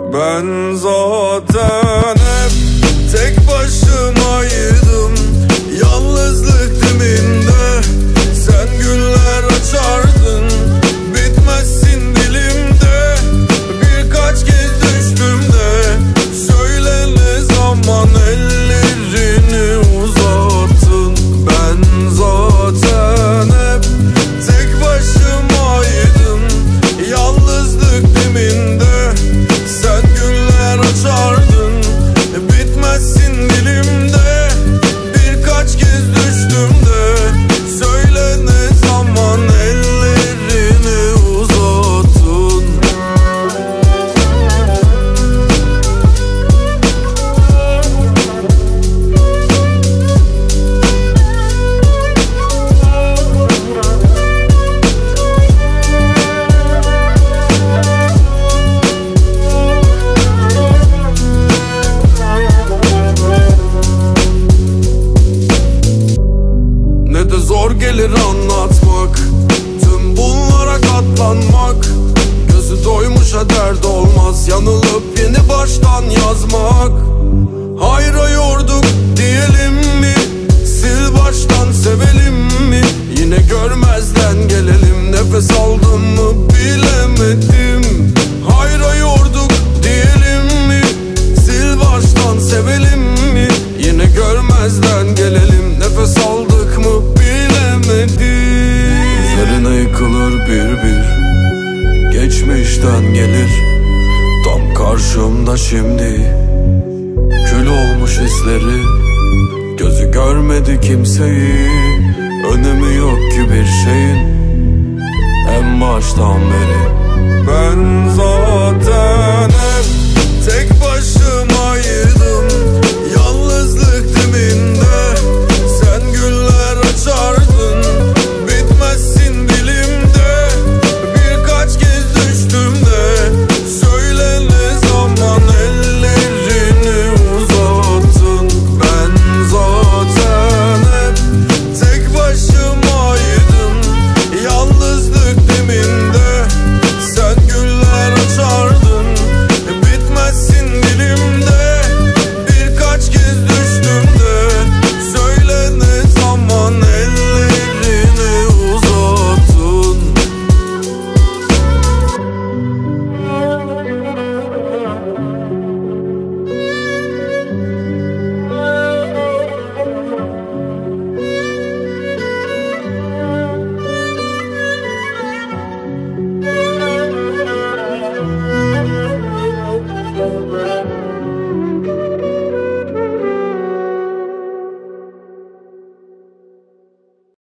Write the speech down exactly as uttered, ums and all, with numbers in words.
Ben zaten hep tek başımaydım. Yalnızlık deminde sen güller açardın. Bitmezsin dilimde, birkaç kez düştüm de. Söyle ne zaman ellerini uzattın. Ben zaten hep tek başımaydım. Yalnızlık deminde sen güller açardın. Bitmezsin dilimde, birkaç kez düştüm de. Söyle ne zaman ellerini uzattın. Ne de zor gelir anlatmak, tüm bunlara katlanmak. Gözü doymuşa dert olmaz, yanılıp yeni baştan yazmak. Hayra yorduk diyelim mi, sil baştan sevelim mi? Yine görmezden gelelim, nefes aldım mı bilemedim. Hayra yorduk diyelim mi, sil baştan sevelim mi? Yine görmezden gelelim, nefes aldık mı bilemedim. Üzerine yıkılır bir bir, geçmişten gelir. Tam karşımda şimdi, kül olmuş hisleri. Gözü görmedi kimseyi, önemi yok ki bir şeyin en baştan beri. Ben zaten